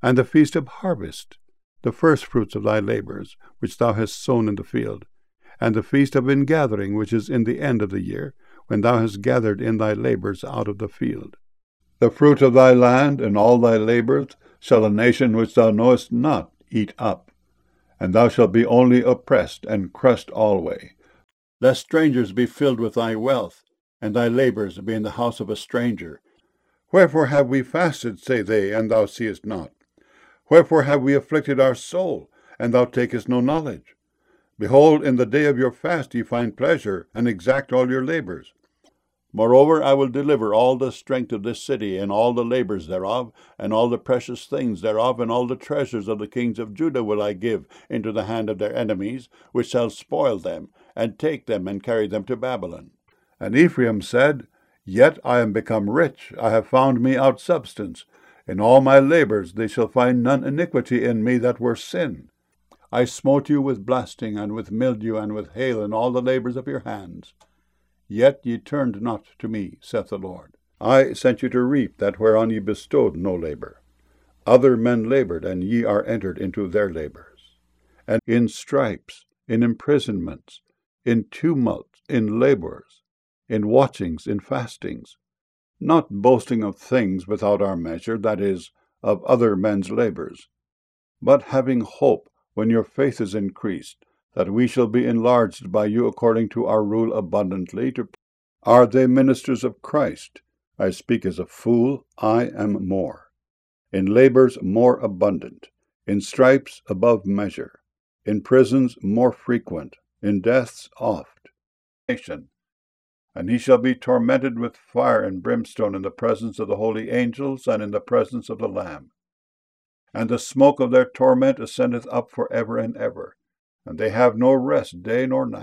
and the feast of harvest, the firstfruits of thy labors, which thou hast sown in the field, and the feast of ingathering, which is in the end of the year, when thou hast gathered in thy labors out of the field. The fruit of thy land and all thy labors shall a nation which thou knowest not eat up, and thou shalt be only oppressed and crushed alway, lest strangers be filled with thy wealth, and thy labors be in the house of a stranger. Wherefore have we fasted, say they, and thou seest not? Wherefore have we afflicted our soul, and thou takest no knowledge? Behold, in the day of your fast ye find pleasure, and exact all your labors. Moreover, I will deliver all the strength of this city, and all the labors thereof, and all the precious things thereof, and all the treasures of the kings of Judah will I give into the hand of their enemies, which shall spoil them, and take them, and carry them to Babylon. And Ephraim said, Yet I am become rich, I have found me out substance. In all my labors they shall find none iniquity in me that were sin. I smote you with blasting, and with mildew, and with hail, in all the labors of your hands. Yet ye turned not to me, saith the Lord. I sent you to reap that whereon ye bestowed no labor. Other men labored, and ye are entered into their labors. And in stripes, in imprisonments, in tumults, in labors, in watchings, in fastings, not boasting of things without our measure, that is, of other men's labors, but having hope, when your faith is increased, that we shall be enlarged by you according to our rule abundantly. Are they ministers of Christ? I speak as a fool, I am more. In labors more abundant, in stripes above measure, in prisons more frequent, in deaths oft. And he shall be tormented with fire and brimstone in the presence of the holy angels and in the presence of the Lamb. And the smoke of their torment ascendeth up for ever and ever, and they have no rest day nor night.